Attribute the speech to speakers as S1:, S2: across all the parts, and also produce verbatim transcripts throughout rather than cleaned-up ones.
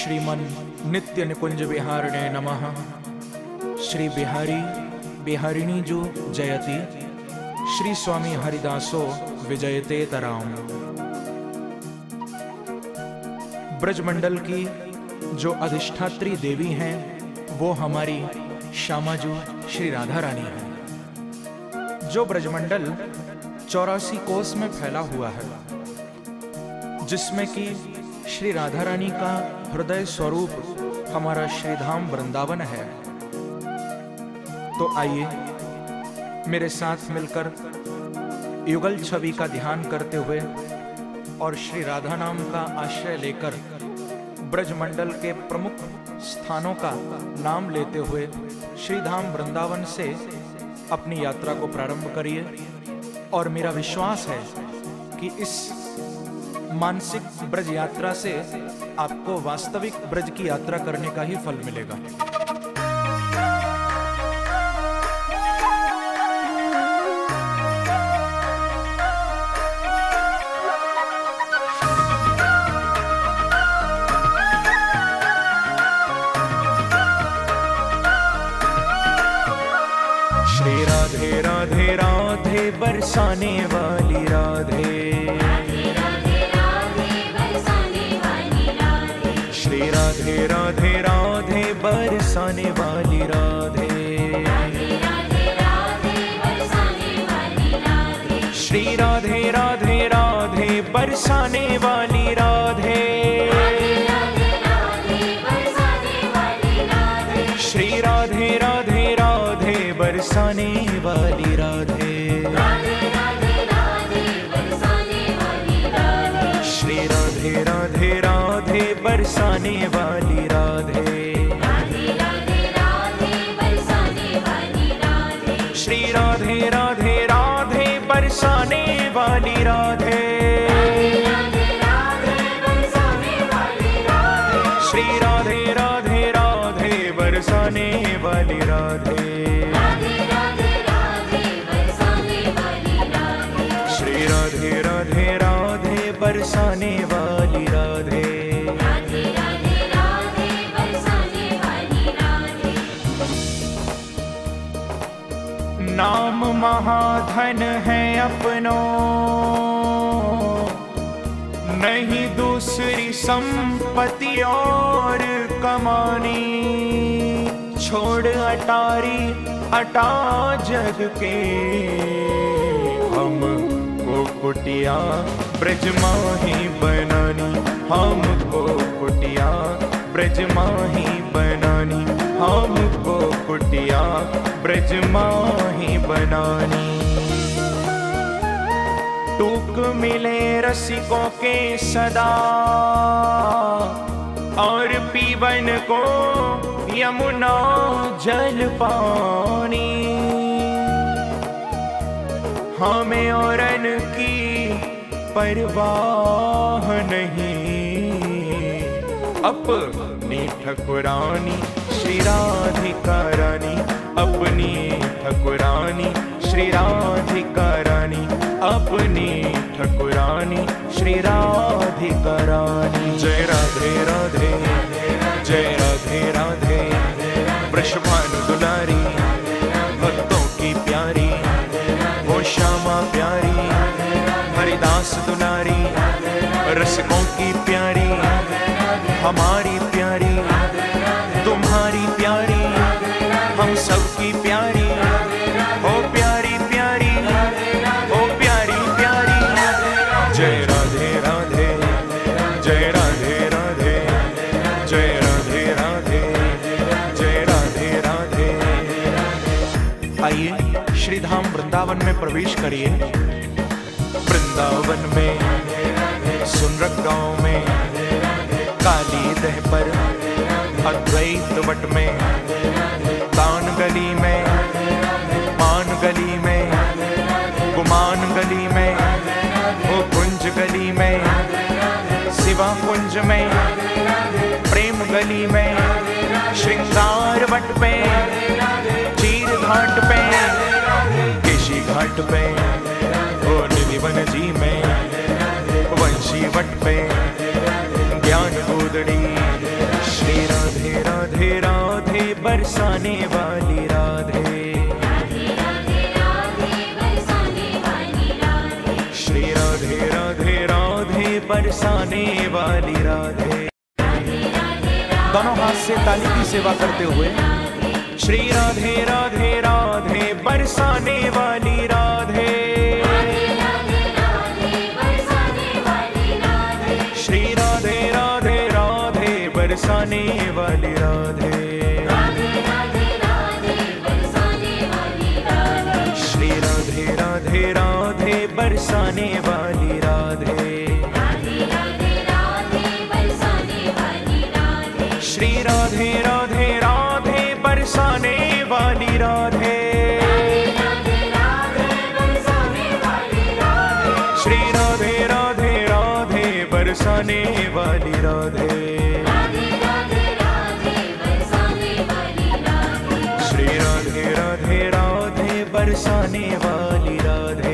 S1: श्रीमन नित्य निकुंज विहारिणे नमः। श्री बिहारी बिहारिणी जो जयति, श्री स्वामी हरिदासो विजयते तराम। ब्रजमंडल की जो अधिष्ठात्री देवी हैं वो हमारी श्यामाजू श्री राधा रानी है। जो ब्रजमंडल चौरासी कोस में फैला हुआ है, जिसमें कि श्री राधा रानी का हृदय स्वरूप हमारा श्रीधाम वृंदावन है। तो आइए मेरे साथ मिलकर युगल छवि का ध्यान करते हुए और श्री राधा नाम का आश्रय लेकर ब्रजमंडल के प्रमुख स्थानों का नाम लेते हुए श्रीधाम वृंदावन से अपनी यात्रा को प्रारंभ करिए। और मेरा विश्वास है कि इस मानसिक ब्रज यात्रा से आपको वास्तविक ब्रज की यात्रा करने का ही फल मिलेगा। श्री राधे राधे राधे बरसाने वाली राधे, श्री राधे राधे राधे बरसाने वाली राधे, श्री राधे राधे राधे बरसाने वाली राधे, श्री राधे राधे राधे बरसाने वाली राधे, श्री राधे राधे राधे बरसाने वाली राधे, श्री राधे राधे राधे बरसाने वाली राधे, श्री राधे राधे राधे बरसाने वाली राधे, श्री राधे राधे राधे बरसाने वाली राधे। नाम महाधन है अपनो, नहीं दूसरी संपत्ति और कमानी। छोड़ अटारी अटा जग के, हम को कुटिया ब्रज माही बनानी, हमको कुटिया ब्रज माही बनानी, हमको कुटिया ब्रज माही बनानी। टूक मिले रसिकों के सदा, और पीवन को यमुना जल पानी। हमें औरन की परवाह नहीं, अपनी ठकुरानी श्री राधिका रानी, अपनी ठकुरानी श्री राधिका रानी, अपनी ठकुरानी श्री राधिका रानी। जय राधे राधे, जय राधे राधे, वृषभानु दुलारी, भक्तों की प्यारी, वो श्यामा प्यारी, हरिदास दुलारी, रसिकों की प्यारी, हमारी प्यारी, तुम्हारी प्यारी, हम सबकी प्यारी, ओ प्यारी प्यारी, ओ प्यारी प्यारी। जय राधे राधे, जय राधे राधे, जय राधे राधे, जय राधे राधे। आइए श्रीधाम वृंदावन में प्रवेश करिए। वृंदावन में सुनरक गांव में, काली दह पर अद्वैत वट में, तान गली में, मान गली में, गुमान गली में, ओ कुंज गली में, शिवा कुंज में, प्रेम गली में, श्रृंगार वट पे, चीर घाट पे, केशी घाट पे, ओ निधिवन जी में, वंशी वट पे, ज्ञान गोदड़ी बरसाने वाली राधे, श्री राधे राधे राधे बरसाने वाली राधे। दोनों हाथ से ताली की सेवा करते हुए श्री राधे राधे राधे बरसाने वाली राधे, श्री राधे राधे राधे बरसाने वाली राधे, श्री राधे राधे राधे बरसाने वाली राधे, श्री राधे राधे राधे बरसाने वाली राधे, श्री राधे राधे राधे बरसाने वाली राधे, श्री राधे राधे राधे बरसाने वाली राधे।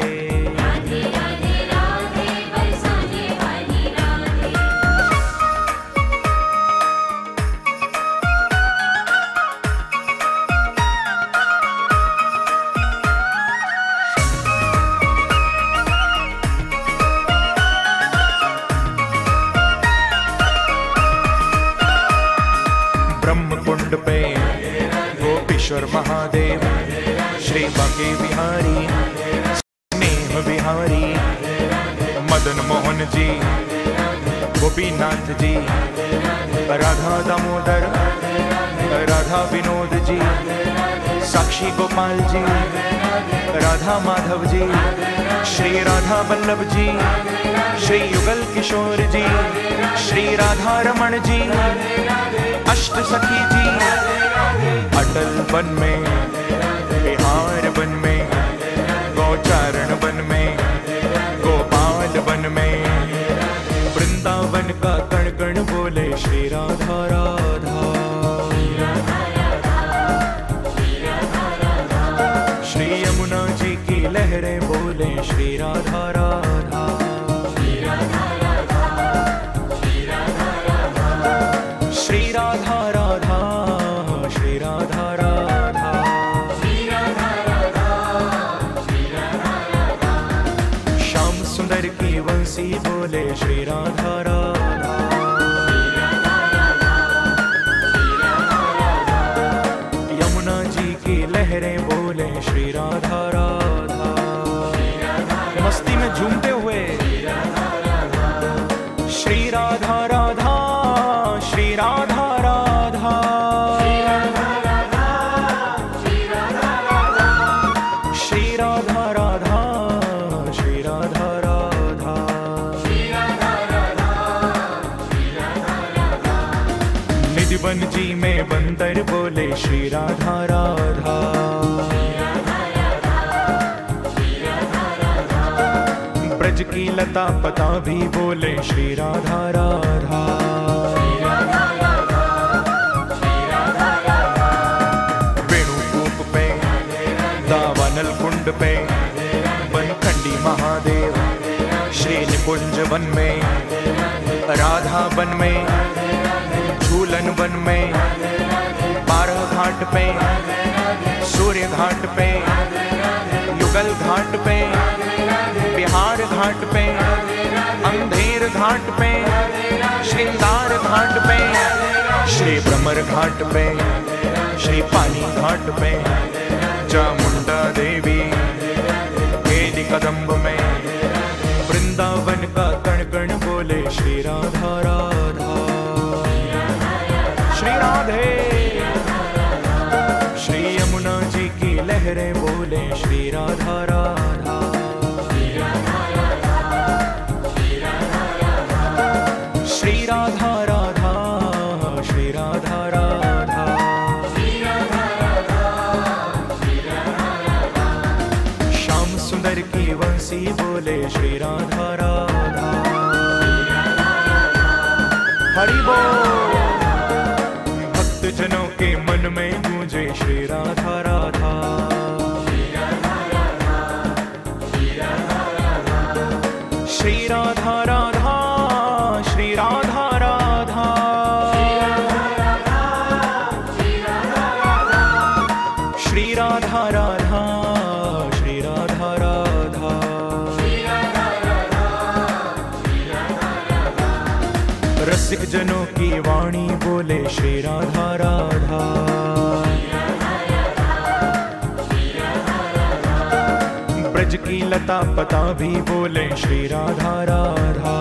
S1: ब्रह्मकुंड पे गोपीश्वर महादेव, श्री बांके बिहारी स्नेह बिहारी, मदन मोहन जी, गोपीनाथ जी, राधा दामोदर, राधा विनोद जी, साक्षी गोपाल जी, राधा माधव जी, श्री राधा वल्लभ जी, श्री युगल किशोर जी, श्री राधा रमण जी, अष्ट सखी जी, अटल वन में, बिहार वन में, गौचारण वन में, गोपाल वन में, वृंदावन का कण कण बोले श्री राधा राधा, श्री यमुना जी की लहरें बोले श्री राधा राधा, श्री राधा राधा, श्री राधा राधा, श्याम सुंदर की वंशी बोले श्री राधा राधा, यमुना जी की लहरें बोले श्री राधा राधा। मस्ती में झूमते हुए श्री राधा राधा, श्री राधा राधा, श्री राधा राधा, श्री राधा राधा, श्री राधा राधा, श्री राधा राधा, निधिवन जी में बंदर बोले श्री राधा राधा, ब्रज की लता पता भी बोले श्री राधा राधा, वेणुकूप पे, दावानल कुंड पे, बनखंडी महादेव, श्री निकुंज वन में, राधा वन में, झूलन वन में, बारह घाट पे, सूर्य घाट पे, युगल घाट पे, बिहार घाट पे, अंधेर घाट पे, श्रृंगार घाट पे, श्री भ्रमर घाट पे, श्री पानी घाट पे, चामुंडा देवी, केली कदम्ब में, वृंदावन का कण कण बोले श्री राधा राधा, श्री राधे, श्री यमुना जी की लहरें बोले श्री राधा राधा, श्री राधा राधा, श्री राधा राधा, श्याम सुंदर की वंशी बोले श्री राधा राधा। हरि बोल। भक्त जनों के मन में गूंजे श्री राधा राधा, श्री राधा राधा, श्री राधा राधा, श्री राधा राधा, राधा राधा, श्री राधा राधा, रसिक जनों की वाणी बोले श्री राधा राधा। ब्रज की लता पता भी बोले श्री राधा राधा।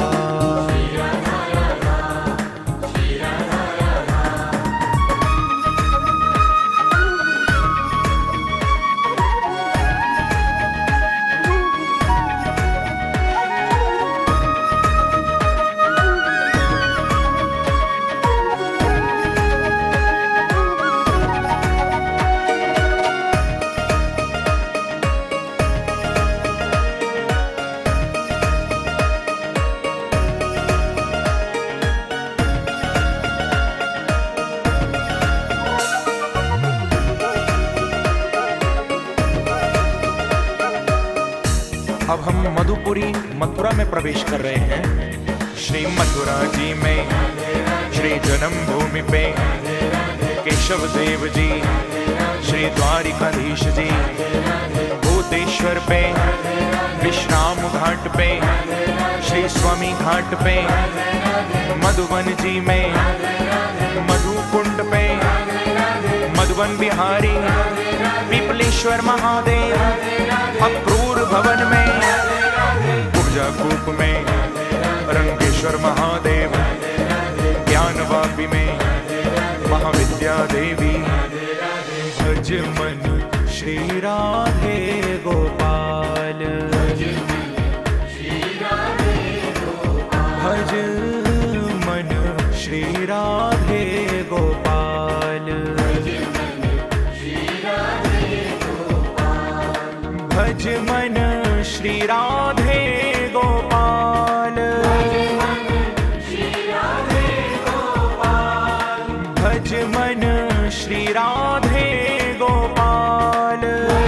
S1: अब हम मधुपुरी मथुरा में प्रवेश कर रहे हैं। श्री मथुरा जी में श्री जन्म भूमि पे केशव देव जी, श्री द्वारिकाधीश जी, भूतेश्वर पे, विश्राम घाट पे, श्री स्वामी घाट पे, मधुवन जी में, मधुकुंड पे, मधुवन बिहारी, पीपलेश्वर महादेव, अक्रूर भवन में, ऊर्जा कूप में, रंगेश्वर महादेव, ज्ञानवापी में, महाविद्या देवी। भज मन श्री राधे गोपाल, भज मन श्री राधे गोपाल, भज मन श्री राधे गोपाल, भज मन श्री राधे गोपाल,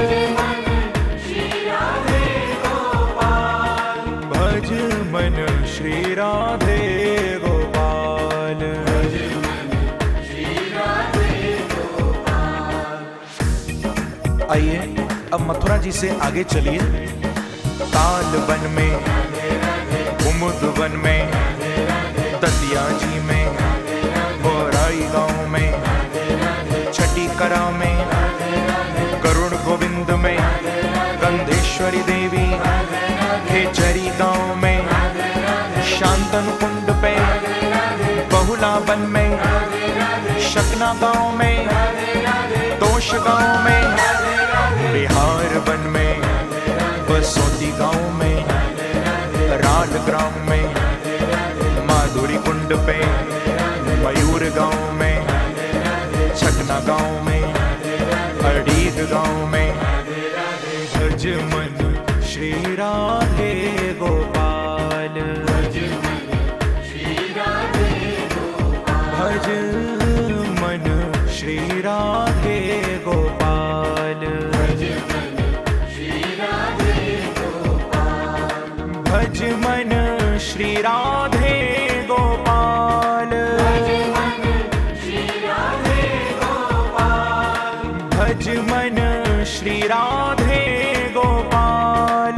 S1: भज मन श्री राधे गोपाल। आइए अब मथुरा जी से आगे चलिए। ताल वन में, कुमुद वन में, दतिया जी में, बोराई गांव में, छठी करा में, गरुड़ गोविंद में, गंधेश्वरी देवी, खेचरी गांव में, शांतन कुंड पे, बहुला वन में, शकना गांव में, तोश गांव में, बिहार वन में, बसोती गांव में, राल ग्राम में, माधुरी कुंड पे, मयूर गांव में, छकना गांव में, अड़ीद गांव में। भज मन श्री राधे गोपाल, भज मन श्री राधे गोपाल, भज मन श्री राधे गोपाल, भज मन श्री राधे गोपाल,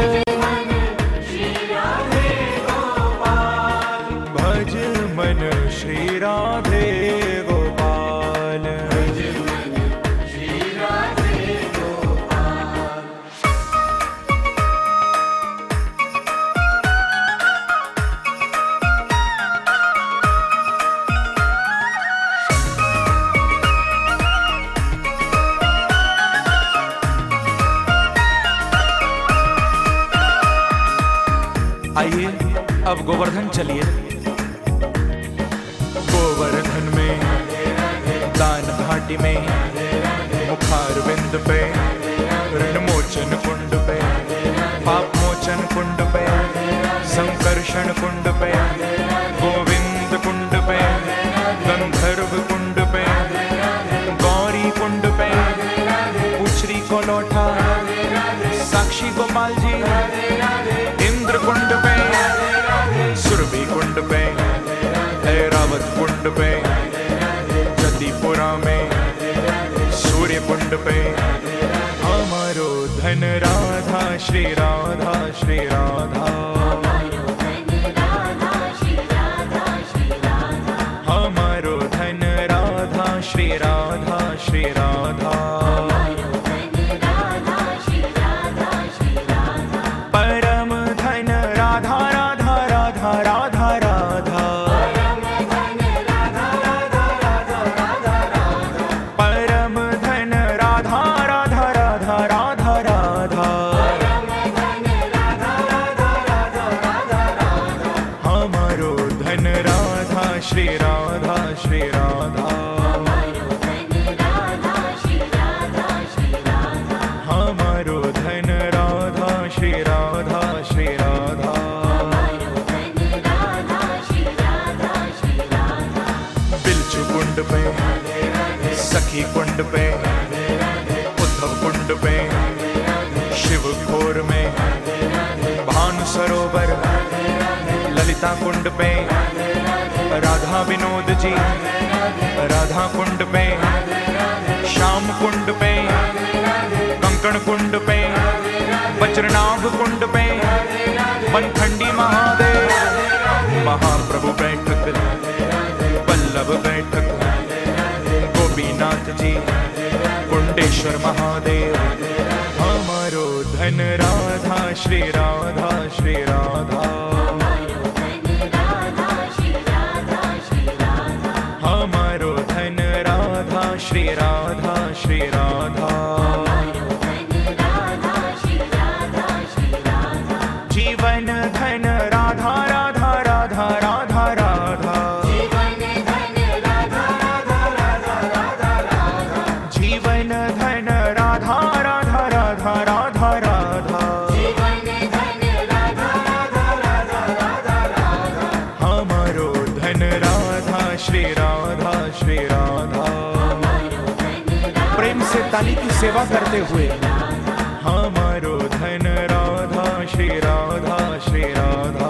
S1: भज मन श्री राधे गोपाल। आइए अब गोवर्धन चलिए। गोवर्धन में, दान घाटी में, मुखार बिंद पे, ऋण मोचन कुंड पे, पाप मोचन कुंड पे, संकर्षण कुंड पे, गोविंद कुंड पे, गंधर्व कुंड पे, गौरी कुंड पे, उछरी को लौटा, साक्षी गोपाल जी, इंद्र कुंड पे, सुरभि कुंड पे, ऐरावत कुंड पे, जतिपुरा में, पूरे कुंड पे हमारो धन राधा श्री राधा श्री राधा हमारो धन राधा श्री राधा श्री राधा परम धन राधा राधा राधा राधा राधा परम धन राधा राधा राधा राधा राधा हमारो धन राधा श्री राधा श्री राधा हमारो धन राधा श्री राधा श्री राधा बिलचु कुंड पे सखी कुंड पे उद्धव कुंड पे शिव खोर में भानु सरोवर ललिता कुंड पे राधा विनोद जी राधा कुंड पे श्याम कुंड पे कंकण कुंड पे वज्रनाभ कुंड पे बनखंडी महादेव महाप्रभु बैठक वल्लभ बैठक गोपीनाथ जी कुंडेश्वर महादेव हमारो धन राधा श्री राधा श्री राधा हमारो धन राधा श्री राधा श्री राधा जीवन धन राधा राधा राधा राधा राधा जीवन धन राधा राधा राधा राधा हमारो धन राधा श्री राधा श्री राधा प्रेम से ताली की सेवा करते हुए हमारो धन राधा श्री राधा श्री राधा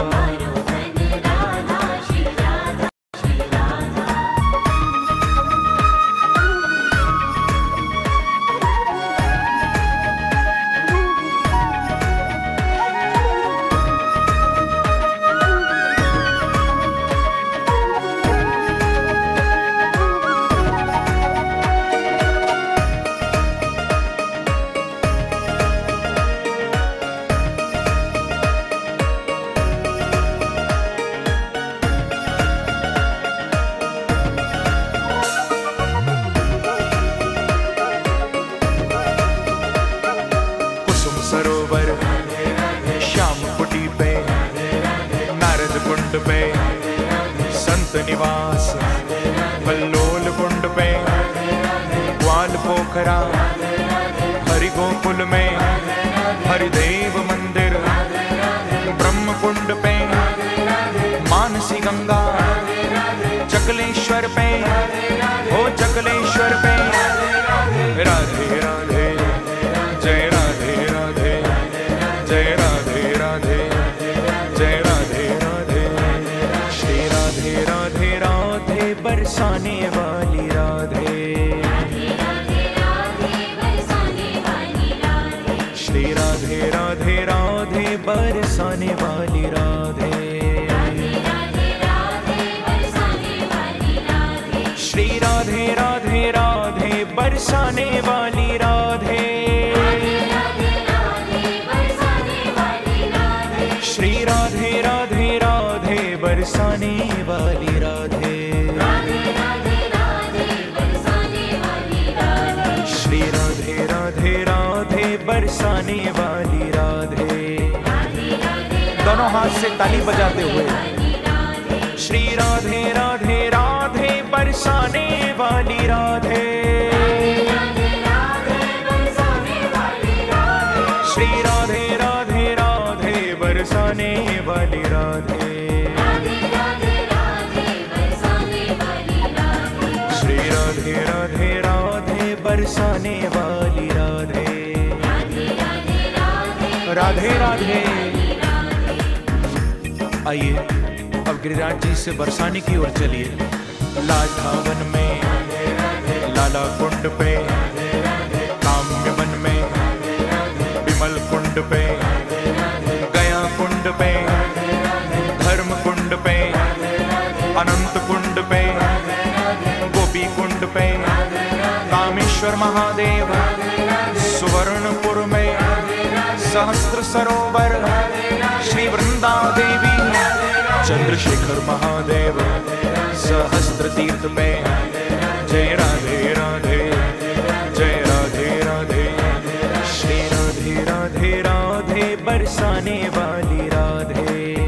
S1: सरोवर श्याम कुटी पे नारद कुंड पे संत निवास कल्लोल कुंड पे ग्वाल पोखरा हरि गोकुल में हरिदेव मंदिर ब्रह्म कुंड पे मानसी गंगा चकलेश्वर पे ओ चकलेश्वर पे राधे राधे जय राधे राधे जय राधे राधे जय राधे राधे श्री राधे राधे राधे बरसाने वाली राधे श्री राधे राधे राधे बरसाने वाली राधे श्री राधे राधे राधे बरसाने वाली राधे श्री राधे राधे राधे बरसाने वाली राधे श्री राधे राधे राधे बरसाने वाली राधे दोनों हाथ से ताली बजाते हुए श्री राधे राधे राधे बरसाने वाली राधे श्री राधे राधे राधे बरसाने वाली राधे श्री राधे राधे राधे बरसाने वाली राधे राधे राधे आइए अब गिरिराज जी से बरसाने की ओर चलिए। लाठावन में ज्वाला कुंड पे, काम्य वन में, विमल कुंड पे, गया कुंड पे, धर्म कुंड पे, अनंत कुंड पे, गोपी कुंड पे, कामेश्वर महादेव, सुवर्णपुर में, सहस्त्र सरोवर, श्री वृंदा देवी, चंद्रशेखर महादेव, सहस्त्र तीर्थ पे, जय राधे राधे, जय राधे राधे, श्री राधे राधे राधे बरसाने वाली राधे,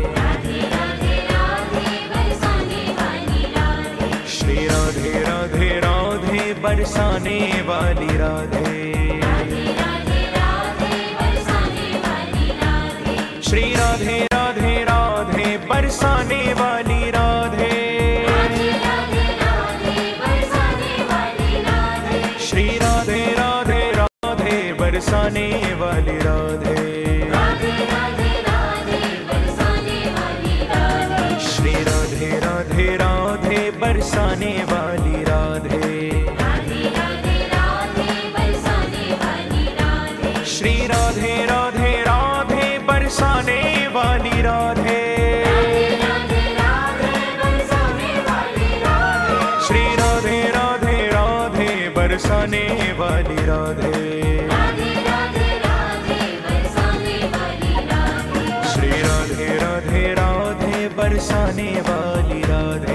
S1: श्री राधे राधे राधे बरसाने वाली राधे, श्री राधे राधे राधे बरसाने वाली राधे, श्री राधे राधे राधे बरसाने वाली राधे, श्री राधे राधे राधे बरसाने वाली राधे, श्री राधे राधे राधे बरसाने वाली राधे, श्री राधे राधे राधे बरसाने वाली राधे, श्री राधे राधे राधे बरसाने वाली राधे।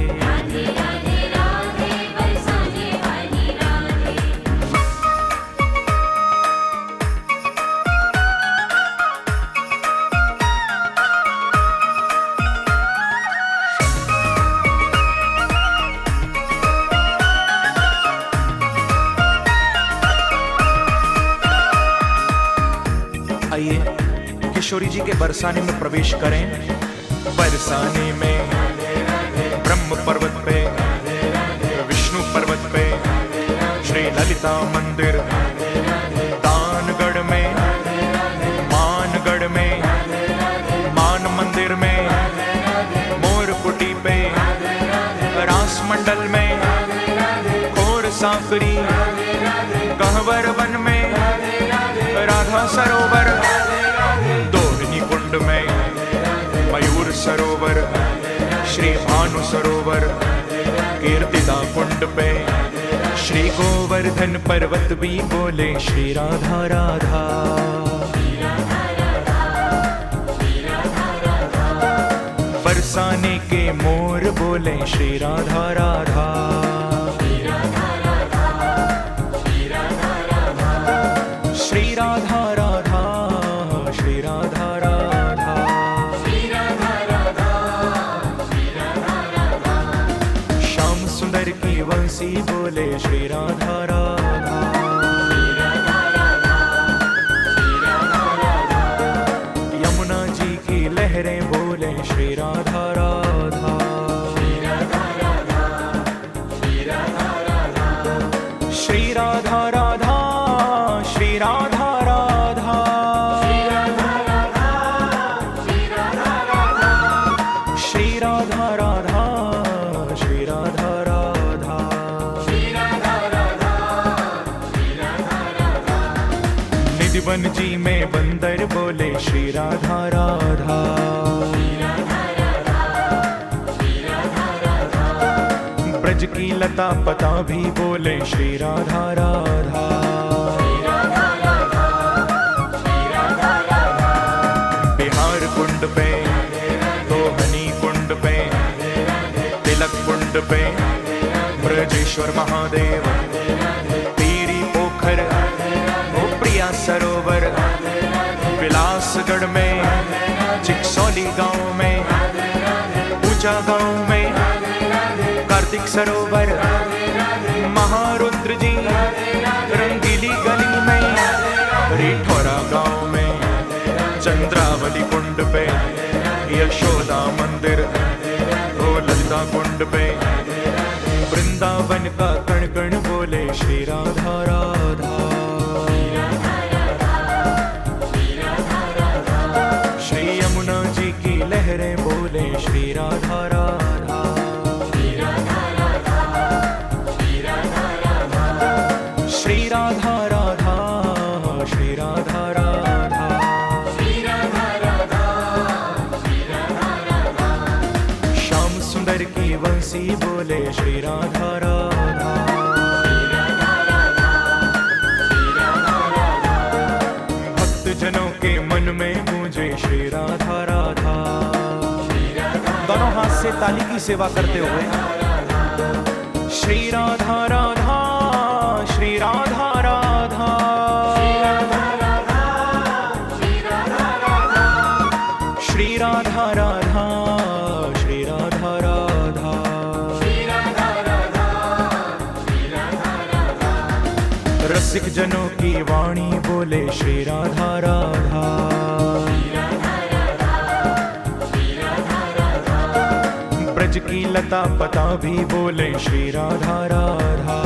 S1: आइए किशोरी जी के बरसाने में प्रवेश करें। बरसाने में ब्रह्म पर्वत पे, विष्णु पर्वत पे, श्री ललिता मंदिर, दानगढ़ में, मानगढ़ में, मान मंदिर में, मोरकुटी पे, रास मंडल में, खोर सांकरी, कहवर वन में, राधा सरोवर, दोहिनी कुंड में, मयूर सरोवर, श्री भानु सरोवर, कीर्तिदा कुंड पे, श्री गोवर्धन पर्वत भी बोले श्री राधा राधा, बरसाने के मोर बोले श्री राधा राधा, श्री राधा राधा, श्री राधा राधा, श्री राधा राधा, श्री राधा राधा, श्याम सुंदर की वंशी बोले श्री राधा राधा, श्री राधा राधा, श्री राधा राधा, यमुना जी की लहरें बोले श्री राधा राधा, श्री राधा राधा, श्री राधा राधा, श्री राधा राधा, श्री राधा राधा, श्री राधा राधा, श्री राधा राधा, श्री राधा राधा, श्री राधा राधा, श्री राधा राधा, निधिवन जी में बंदर बोले श्री राधा राधा, श्री राधा राधा, श्री राधा राधा, ब्रज की लता पता भी बोले श्री राधा राधा, कुंड पे, दोहनी कुंड पे, तिलक कुंड पे, ब्रजेश्वर महादेव, पीरी पोखर, ओ प्रिया सरोवर, विलासगढ़ में, चिकसौली गांव में, ऊंचा गांव में, कार्तिक सरोवर, महारुद्र जी, रंगीली गली में, रिठौरा गांव में, चंद्रावली कुंड पे, यशोदा मंदिर, ओ ललिता कुंड पे, वृंदावन का कण कण बोले श्री राधा राधा, श्री यमुना जी की लहरें बोले श्री राधा राधा, श्री राधा राधा, श्री राधा राधा, श्री राधा राधा। भक्त जनों के मन में गूंजे श्री राधा राधा। दोनों हाथ से ताली की सेवा करते हुए श्री राधा राधा, श्री राधा राधा, श्री राधा राधा, श्री राधा राधा, श्री राधा राधा, श्री राधा राधा, श्री राधा राधा। रसिक जनों की वाणी बोले श्री राधा राधा। ब्रज की लता पता भी बोले श्री राधा राधा।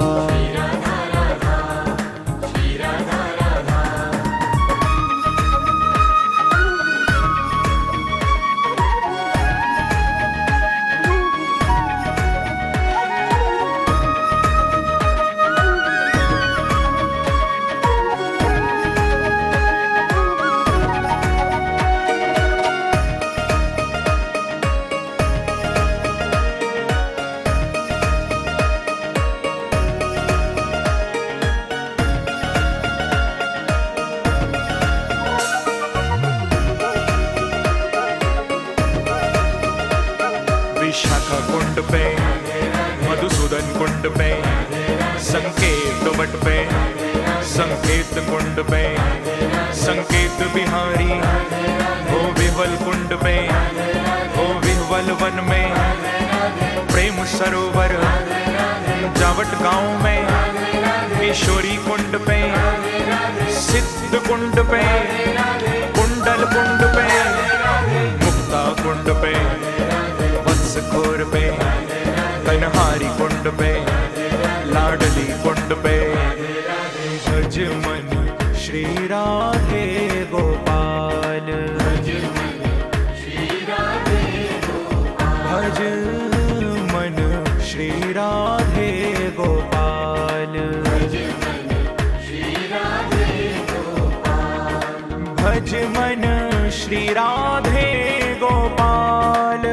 S1: विशाखा कुंड पे, मधुसूदन कुंड पे, संकेत वट पे, संकेत कुंड पे, संकेत बिहारी हो विह्वल कुंड पे, हो विह्वल वन में, प्रेम सरोवर जावट गांव में, किशोरी कुंड पे, सिद्ध कुंड पे, कुंडल कुंड पे, मुक्ता कुंड पे, खोर पे, कन्हारी कुंड पे, लाडली कुंड पे। भज मन श्री राधे गोपाल, भज मन श्री राधे गोपाल, भज मन श्री राधे गोपाल, भज मन श्री राधे गोपाल, भज मन श्री राधे गोपाल,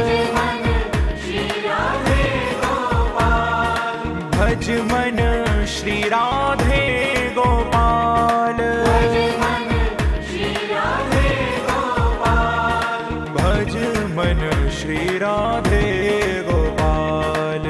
S1: भज मन श्री राधे गोपाल, भज मन श्री राधे गोपाल।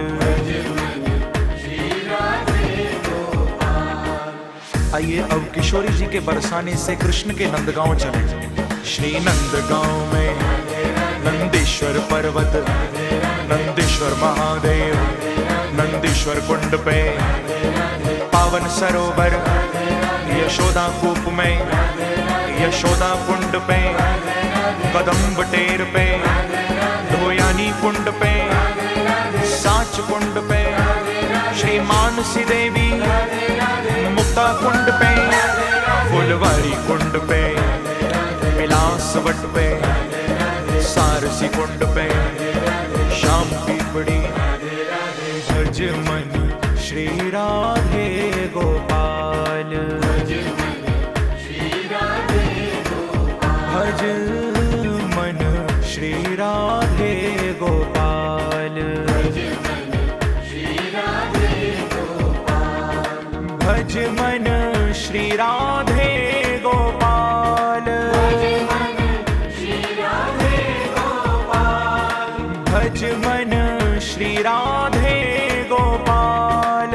S1: आइए अब किशोरी जी के बरसाने से कृष्ण के नंदगांव चले। श्री नंदगांव में नंदीश्वर पर्वत, नंदीश्वर महादेव, नंदीश्वर कुंड पे, पावन सरोवर, यशोदा कूप में, यशोदा कुंड पे, कदम्ब टेर पे, धोयानी कुंड पे, साच कुंड पे, श्री मानसी देवी, मुक्ता कुंड पे, फुलवारी कुंड पे, बिलासवट पे, सारसी कुंड पे, शाम पीपड़ी। भज मन श्री राधे गोपाल, भज मन श्री राधे गोपाल, भज मन श्री राधे गोपाल, भज मन श्री राधे गोपाल, भज मन श्री राधे गोपाल, भज मन श्री राधे गोपाल,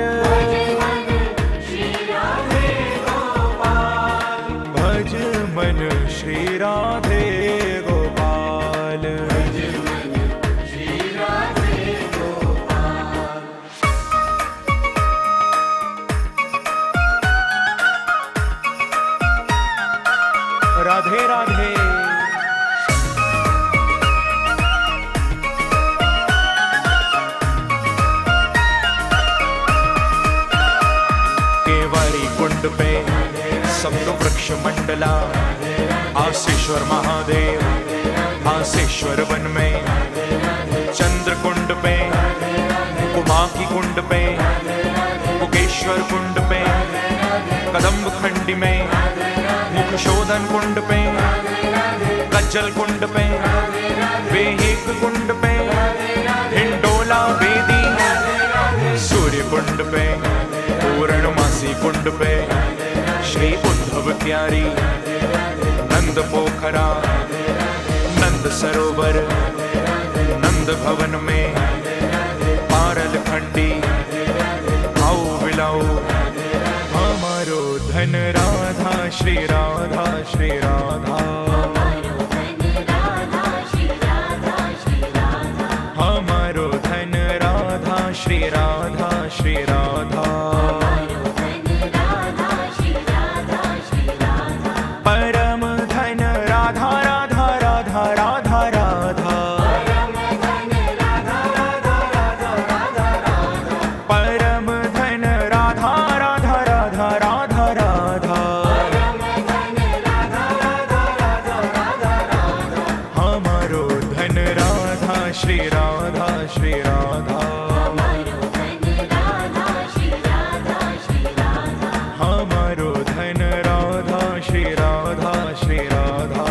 S1: भज मन श्री राधे गोपाल, भज मन श्री राधे गोपाल। राधे राधे। कुंड पे सप्त वृक्ष मंडला, आसेश्वर महादेव, आसेश्वर वन में, चंद्र कुंड पे, कुमाकी कुंड पे, मुकेश्वर कुंड पे, कदम्ब खंडी में, मुखशोधन कुंड पे, कज्जल कुंड पे, वेहिक कुंड पे, हिंडोला वेदी कुंड पे श्री उद्धव क्यारी, नंद पोखरा नंद सरोवर नंद भवन में पारल खंडी आओ बिलाओ हमारो धन राधा श्री राधा श्री राधा हमारो धन राधा श्री राधा श्री राधा परम धन राधा राधा राधा राधा राधा परम धन राधा राधा राधा राधा राधा हमारो धन राधा श्री राधा श्री राधा हमारो धन राधा श्री राधा श्री राधा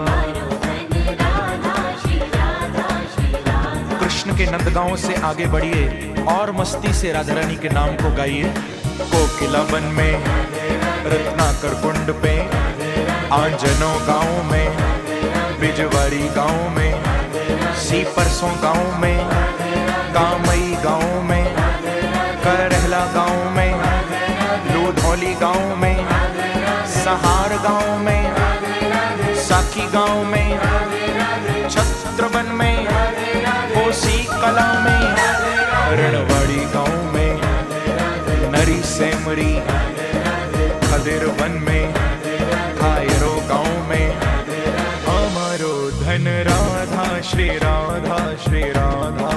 S1: कृष्ण के नंदगांव से आगे बढ़िए और मस्ती से राधा रानी के नाम को गाइए। कोकिला वन में रत्नाकर कुंड पे आंजनो गांव में बिजवारी गांव में सी परसों गांव में कामई गांव में करहला गांव में लूधौली गांव में सहार गांव में साखी गांव में छत्रवन में कोसी कला में रणवाड़ी गांव में नरी सेमरी खदिर वन में खायरो गांव में हमारो धन राधा श्री राधा श्री राधा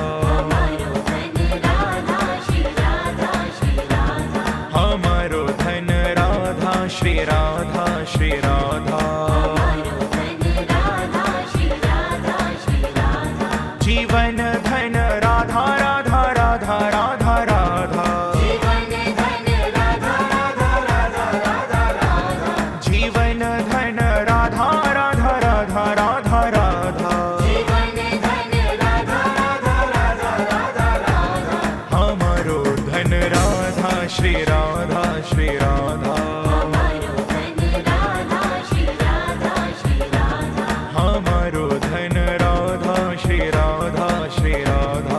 S1: हमारो धन राधा श्री राधा श्री राधा जीवन धन राधा राधा राधा राधा राधा जीवन धन राधा राधा राधा राधा राधा हमारो धन राधा श्री राधा श्री राधा हमारो धन राधा श्री राधा श्री राधा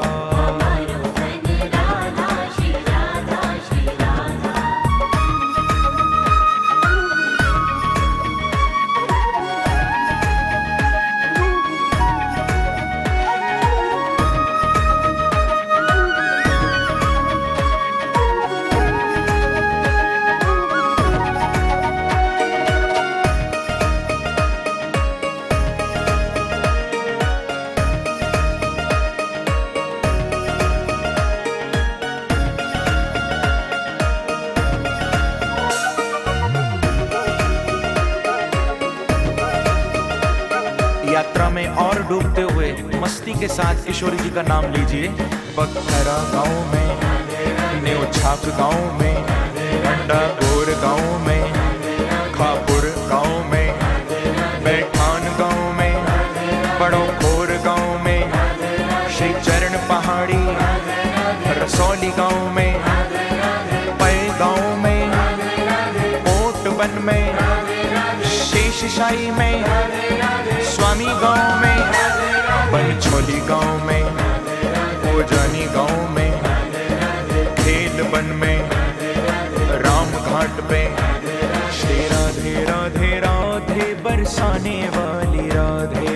S1: यात्रा में और डूबते हुए मस्ती के साथ किशोरी जी का नाम लीजिए। बखरा गांव में न्योछाप गांव में अंडागोर गांव में खापुर गांव में बैठान गांव में बड़ो खोर गांव में श्री चरण पहाड़ी रसौली गांव में पै गांव में कोटवन में शेषशाही में स्वामी गांव में बनछोली गांव में ओजानी गांव में खेल वन में राम घाट पे श्री राधे राधे राधे बरसाने वाली राधे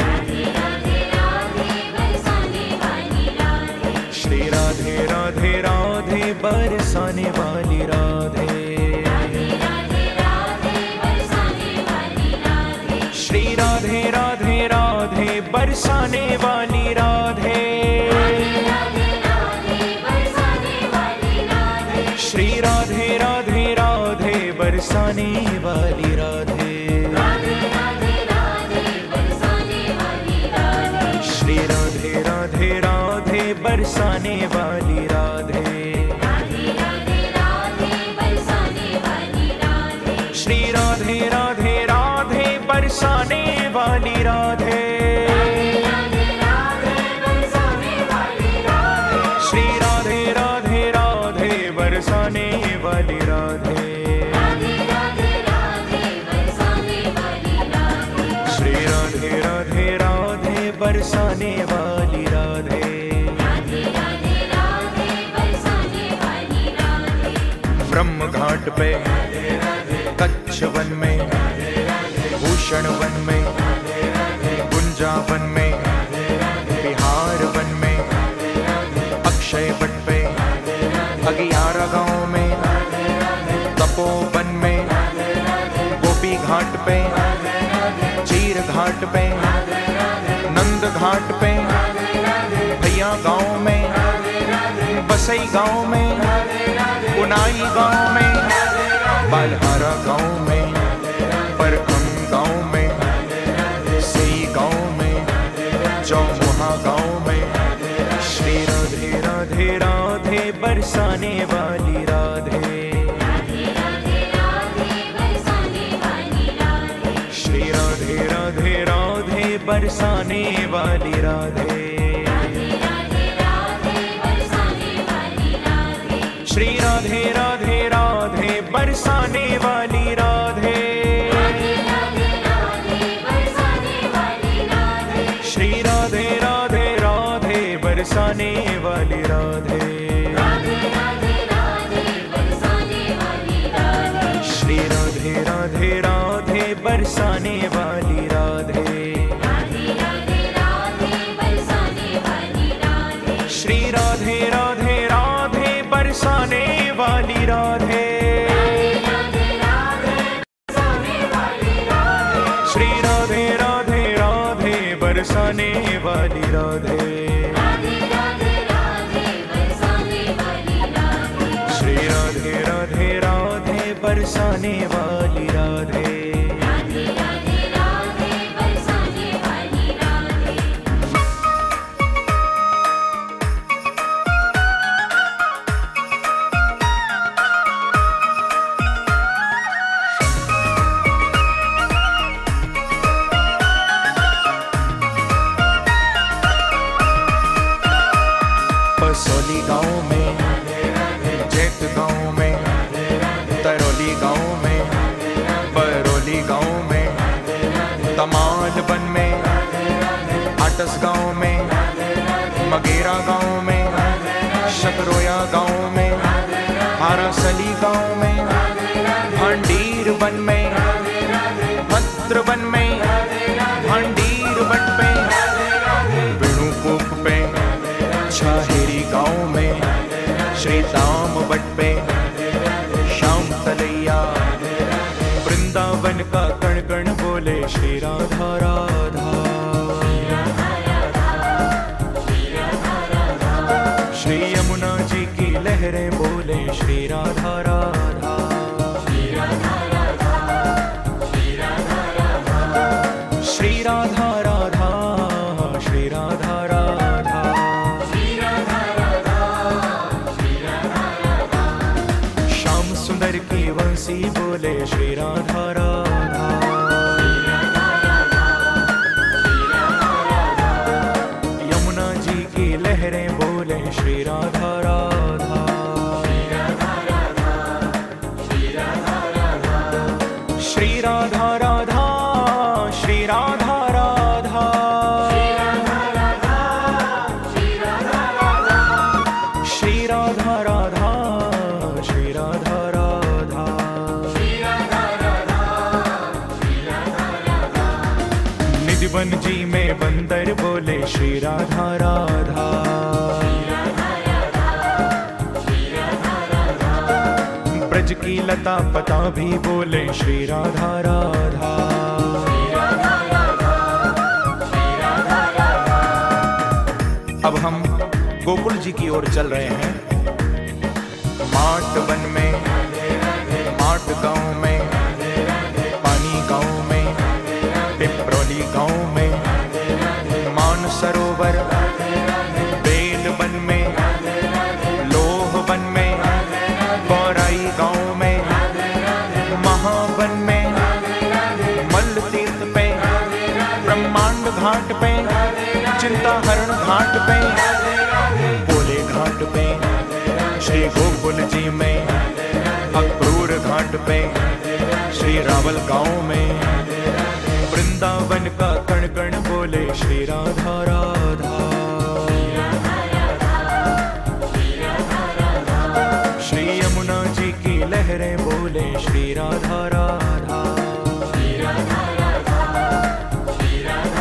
S1: श्री राधे राधे राधे बरसाने वाली राधे श्री राधे राधे राधे बरसाने वाली राधे श्री राधे राधे राधे बरसाने वाली राधे श्री राधे राधे राधे बरसाने वाली राधे श्री राधे राधे राधे बरसाने वाली राधे श्री राधे राधे राधे बरसाने वाली राधे बरसाने वाली राधे।
S2: राधे राधे राधे बरसाने वाली राधे।
S1: ब्रह्म घाट पे कच्छ वन में, भूषण वन में, गुंजा वन में, बिहार वन में, अक्षय वट पे, अगियारा गांव में, तपोवन में, गोपी घाट पे, चीर घाट पे, नंद घाट पे, भैया गांव में, बसई गांव में, उनाई गांव में, बालहारा गांव में, परखम गांव में, सई गांव में, चौमुहा गांव में। श्री राधे राधे राधे बरसाने वाली राधे।
S2: राधे राधे राधे बरसाने वाली राधे।
S1: श्री राधे राधे राधे बरसाने वाली राधे।
S2: राधे राधे राधे बरसाने वाली राधे।
S1: श्री राधे राधे राधे बरसाने वाली राधे।
S2: राधे राधे राधे बरसाने वाली राधे।
S1: श्री राधे राधे राधे बरसाने वाली राधे।
S2: राधे राधे राधे बरसाने वाली राधे।
S1: श्री राधे राधे राधे बरसाने वाली राधे।
S2: राधे राधे राधे बरसाने वाली राधे।
S1: श्री राधे राधे राधे बरसाने वाली राधे।
S2: राधे राधे बरसाने वाली राधे।
S1: श्री राधे राधे राधे बरसाने वाली राधे।
S2: राधे राधे राधे बरसाने वाली राधे।
S1: श्री राधे राधे राधे बरसाने वाली राधे।
S2: राधे राधे राधे बरसाने वाली राधे।
S1: पसौली गांव में, जैत गांव में, तरौली गांव में, बरौली गांव में, तमाल वन में, आटस गांव में, मगेरा गांव में, शकरोया गांव में, हारासली गांव में, भांडीर वन में, भद्र वन में, भांडीर वन पे, वेणुपुक पे, छाहेरी गांव में, श्री दाम बट पे, श्याम तलैया, वृंदावन का कण कण बोले श्री राधा राधा। श्री यमुना जी की लहरें बोले श्री राधा राधा। श्री राधा राधा श्री राधा राधा। श्याम सुंदर की वंशी बोले श्री राधा राधा। यमुना जी की लहरें बोले श्री राधा राधा। श्री राधा राधा श्री राधा राधा। श्री राधा राधा श्री राधा राधा। श्री राधा राधा। निधिवन जी में बंदर बोले श्री राधा राधा। ब्रज की लता पता भी बोले श्री राधा राधा। अब हम गोकुल जी की ओर चल रहे हैं। माट वन में, माट गांव में, पानी गांव में, पिपरौली गांव में, मान सरोवर, बेल वन में, लोह वन में, गौराई गांव में, महावन में, मल्ल तीर्थ पे, ब्रह्मांड घाट पे, चिंताहरण घाट पे, बोले घाट पे, श्री गोकुल जी में, अक्रूर घाट पे, श्री रावल गांव में, वृंदावन का कण कण बोले बोले श्री राधा राधा। श्री यमुना जी की लहरें बोले श्री राधा राधा। श्री राधा राधा श्री राधा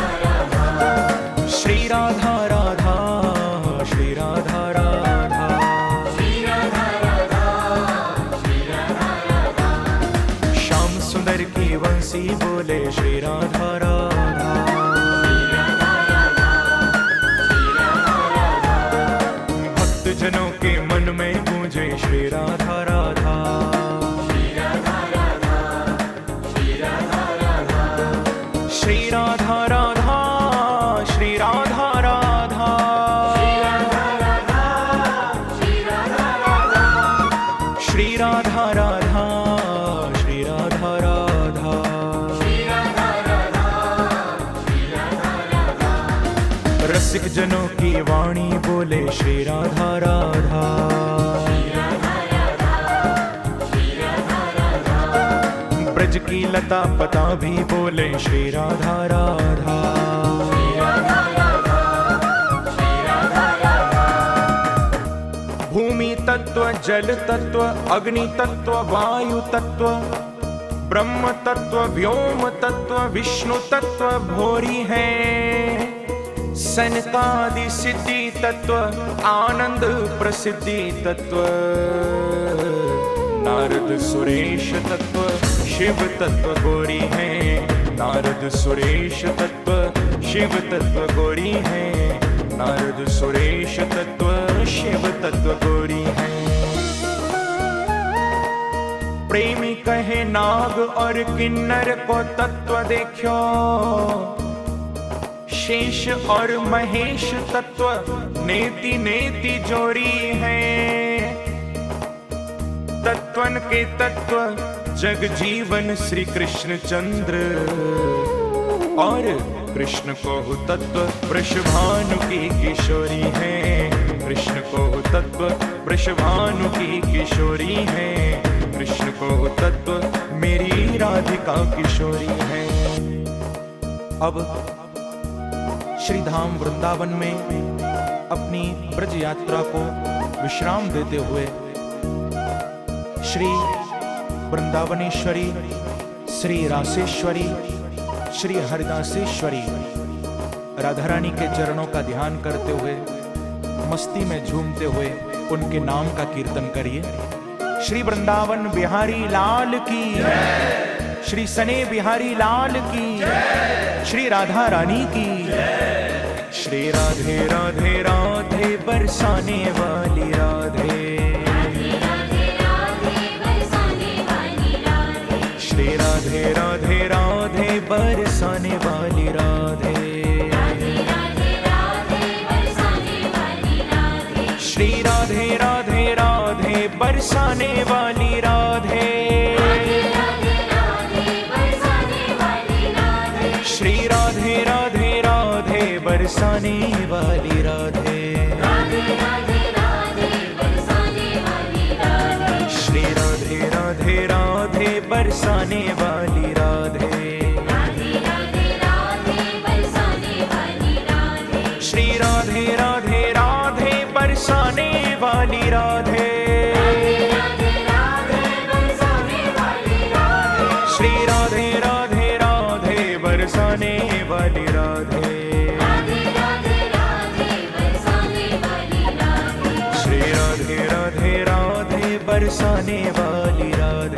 S1: राधा। श्याम सुंदर की वंशी बोले श्री राधा राधा। भक्त जनों के मन में गूंजे श्री राधा राधा। श्री राधा राधा श्री राधा राधा। श्री राधा राधा श्री राधा राधा। रसिक जनों की वाणी बोले श्री राधा राधा। ब्रज की लता पता भी बोले श्री राधा राधा। भूमि तत्व, जल तत्व, अग्नि तत्व, वायु तत्व, ब्रह्म तत्व, व्योम तत्व, विष्णु तत्व भोरी है। सनकादि सिद्धि तत्व, आनंद प्रसिद्धि तत्व, नारद सुरेश तत्व, शिव तत्व गौरी है। नारद सुरेश तत्व, शिव तत्व गौरी है। नारद सुरेश तत्व, शिव तत्व गौरी है। प्रेमी कहे नाग और किन्नर को तत्व देखो। शेष और महेश तत्व नेति नेति जोड़ी है। तत्वन के तत्व जग जीवन श्री कृष्ण चंद्र और कृष्ण को तत्व वृषभानु की किशोरी है। कृष्ण को तत्व वृषभानु की किशोरी है। कृष्ण को तत्व मेरी राधिका किशोरी है। अब श्री धाम वृंदावन में अपनी ब्रज यात्रा को विश्राम देते हुए श्री वृंदावनेश्वरी, श्री रासेश्वरी, श्री हरिदासेश्वरी राधा रानी के चरणों का ध्यान करते हुए मस्ती में झूमते हुए उनके नाम का कीर्तन करिए। श्री वृंदावन बिहारी लाल की, श्री सने बिहारी लाल की, श्री राधा रानी की। श्री राधे राधे राधे बरसाने वाली राधे। श्री राधे राधे राधे बरसाने वाली राधे। श्री राधे राधे राधे बरसाने वाली राधे। श्री राधे राधे राधे बरसाने वाली राधे। श्री राधे राधे राधे बरसाने वाली राधे। श्री राधे राधे राधे बरसाने वाली राधे। श्री राधे राधे राधे बरसाने वाली राधे। श्री राधे राधे राधे बरसाने वाली राधे।